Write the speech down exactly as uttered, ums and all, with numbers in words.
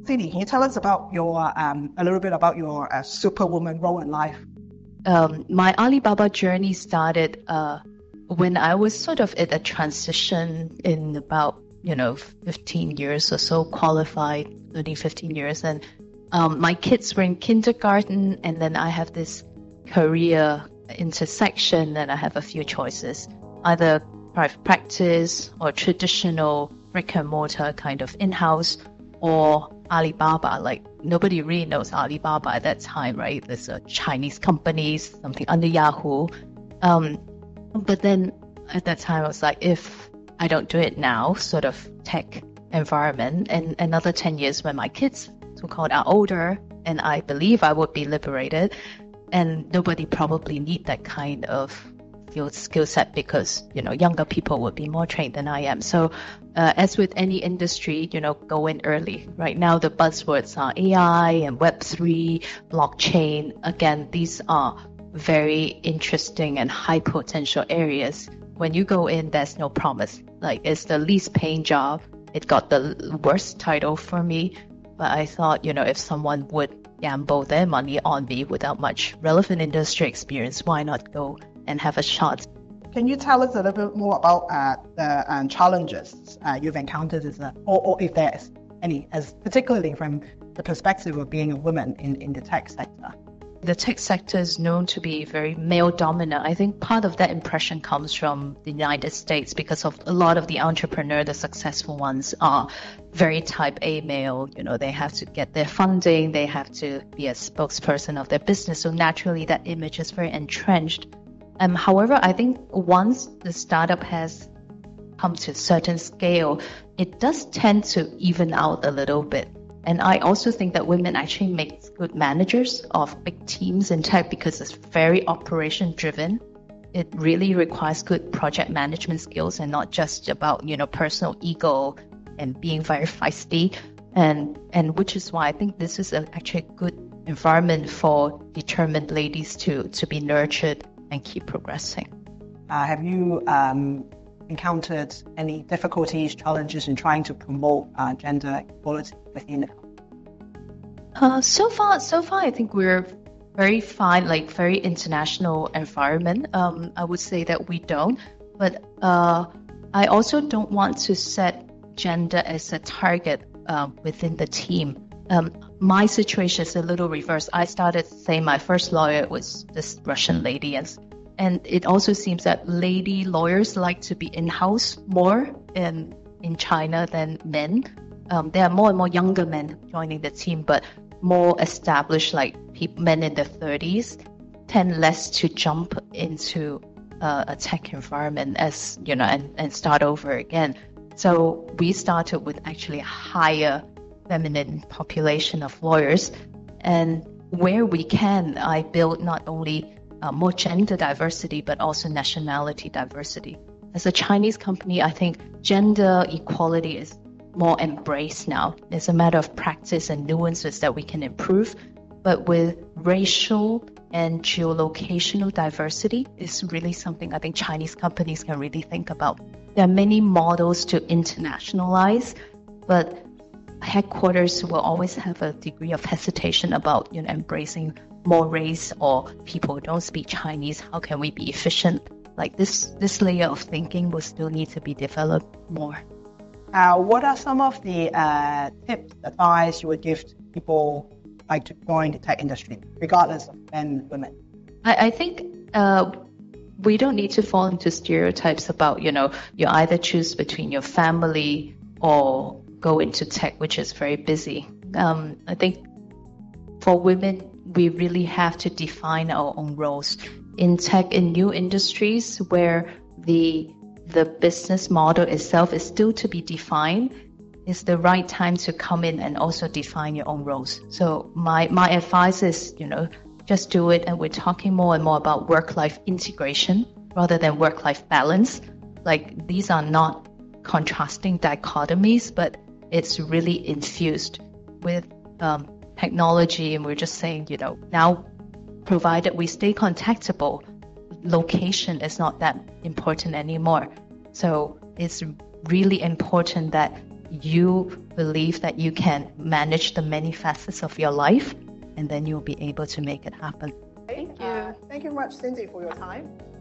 Cindy, can you tell us about your um, a little bit about your uh, superwoman role in life? Um, my Alibaba journey started uh, when I was sort of at a transition in about, you know, fifteen years or so, qualified, thirteen, fifteen years. And um, my kids were in kindergarten, and then I have this career intersection, and I have a few choices, either private practice or traditional brick and mortar kind of in-house, or Alibaba. Like, nobody really knows Alibaba at that time, right? There's a Chinese company, something under Yahoo. Um, but then at that time, I was like, if I don't do it now, sort of tech environment, and another ten years when my kids, so-called, are older, and I believe I would be liberated, and nobody probably need that kind of skill set because, you know, younger people would be more trained than I am. So uh, as with any industry, you know, go in early. Right now, the buzzwords are A I and Web three, blockchain. Again, these are very interesting and high potential areas. When you go in, there's no promise. Like, it's the least paying job. It got the worst title for me. But I thought, you know, if someone would gamble their money on me without much relevant industry experience, why not go and have a shot? Can you tell us a little bit more about uh, the um, challenges uh, you've encountered, as a, or, or if there's any, as particularly from the perspective of being a woman in, in the tech sector? The tech sector is known to be very male dominant. I think part of that impression comes from the United States because of a lot of the entrepreneurs, the successful ones, are very type A male. You know, they have to get their funding, they have to be a spokesperson of their business. So naturally that image is very entrenched. Um, however, I think once the startup has come to a certain scale, it does tend to even out a little bit. And I also think that women actually make good managers of big teams in tech because it's very operation driven. It really requires good project management skills and not just about, you know, personal ego and being very feisty. And and which is why I think this is a, actually a good environment for determined ladies to, to be nurtured and keep progressing. Uh, have you um, encountered any difficulties, challenges in trying to promote uh, gender equality within the company? Uh, so far, so far, I think we're very fine, like very international environment. Um, I would say that we don't, but uh, I also don't want to set gender as a target uh, within the team. Um, my situation is a little reverse. I started saying my first lawyer was this Russian lady, and and it also seems that lady lawyers like to be in-house more in in China than men. Um, there are more and more younger men joining the team, but more established, like people, men in their thirties, tend less to jump into uh, a tech environment as you know and, and start over again. So we started with actually a higher feminine population of lawyers, and where we can, I build not only uh, more gender diversity but also nationality diversity. As a Chinese company, I think gender equality is more embraced now. It's a matter of practice and nuances that we can improve. But with racial and geolocational diversity is really something I think Chinese companies can really think about. There are many models to internationalize, but headquarters will always have a degree of hesitation about, you know, embracing more race or people who don't speak Chinese. How can we be efficient? Like this, this layer of thinking will still need to be developed more. Uh, what are some of the uh, tips, advice you would give to people like to join the tech industry, regardless of men and women? I, I think uh, we don't need to fall into stereotypes about, you know, you either choose between your family or go into tech, which is very busy. Um, I think for women, we really have to define our own roles. In tech, in new industries where the the business model itself is still to be defined, it's the right time to come in and also define your own roles. So my, my advice is, you know, just do it. And we're talking more and more about work-life integration rather than work-life balance. Like, these are not contrasting dichotomies, but it's really infused with um, technology. And we're just saying, you know, now, provided we stay contactable, location is not that important anymore. So it's really important that you believe that you can manage the many facets of your life, and then you'll be able to make it happen. Thank you. Uh, thank you very much, Cindy, for your time.